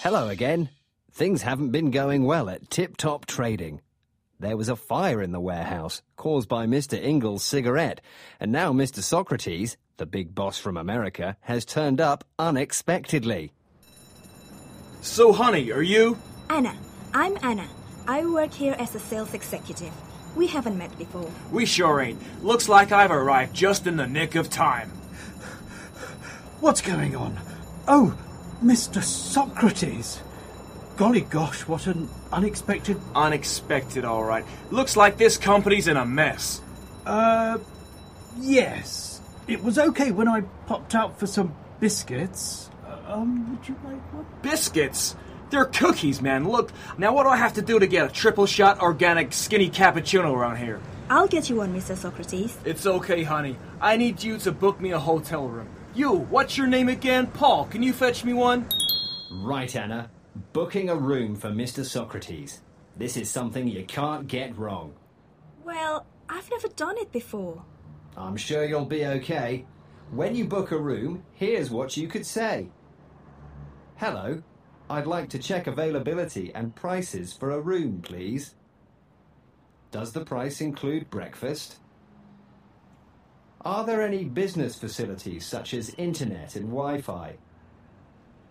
Hello again. Things haven't been going well at Tip Top Trading. There was a fire in the warehouse caused by Mr. Ingles' cigarette, and now Mr. Socrates, the big boss from America, has turned up unexpectedly. So, honey, are you? Anna. I'm Anna. I work here as a sales executive. We haven't met before. We sure ain't. Looks like I've arrived just in the nick of time. What's going on? Oh, Mr. Socrates. Golly gosh, what an unexpected... Unexpected, all right. Looks like this company's in a mess. Yes. It was okay when I popped out for some biscuits. Would you like one? Biscuits? They're cookies, man. Look, now what do I have to do to get a triple shot organic skinny cappuccino around here? I'll get you one, Mr. Socrates. It's okay, honey. I need you to book me a hotel room. You, what's your name again? Paul, can you fetch me one? Right, Anna. Booking a room for Mr. Socrates. This is something you can't get wrong. Well, I've never done it before. I'm sure you'll be okay. When you book a room, here's what you could say. Hello, I'd like to check availability and prices for a room, please. Does the price include breakfast? Are there any business facilities such as internet and Wi-Fi?